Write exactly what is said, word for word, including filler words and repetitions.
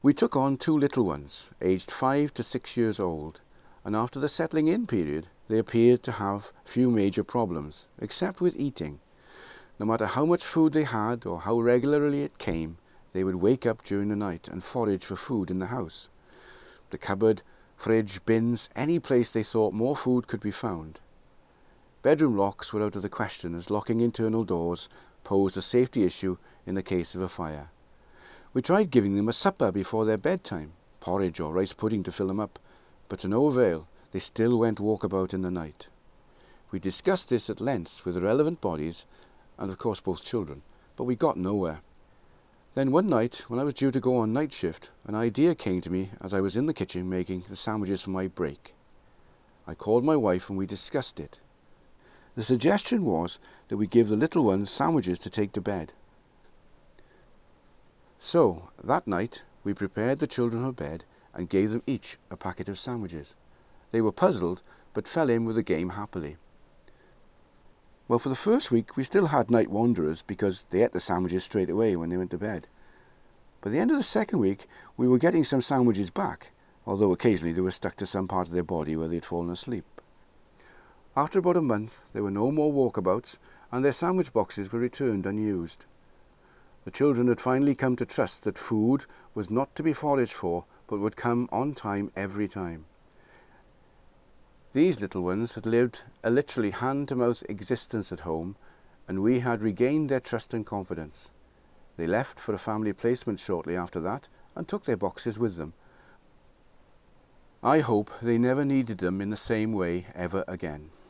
We took on two little ones, aged five to six years old, and after the settling in period, they appeared to have few major problems, except with eating. No matter how much food they had or how regularly it came, they would wake up during the night and forage for food in the house. The cupboard, fridge, bins, any place they thought more food could be found. Bedroom locks were out of the question, as locking internal doors posed a safety issue in the case of a fire. We tried giving them a supper before their bedtime, porridge or rice pudding to fill them up, but to no avail. They still went walkabout in the night. We discussed this at length with the relevant bodies and of course both children, but we got nowhere. Then one night, when I was due to go on night shift, an idea came to me as I was in the kitchen making the sandwiches for my break. I called my wife and we discussed it. The suggestion was that we give the little ones sandwiches to take to bed. So, that night, we prepared the children for bed and gave them each a packet of sandwiches. They were puzzled, but fell in with the game happily. Well, for the first week, we still had night wanderers because they ate the sandwiches straight away when they went to bed. By the end of the second week, we were getting some sandwiches back, although occasionally they were stuck to some part of their body where they'd fallen asleep. After about a month, there were no more walkabouts, and their sandwich boxes were returned unused. The children had finally come to trust that food was not to be foraged for, but would come on time every time. These little ones had lived a literally hand-to-mouth existence at home, and we had regained their trust and confidence. They left for a family placement shortly after that, and took their boxes with them. I hope they never needed them in the same way ever again.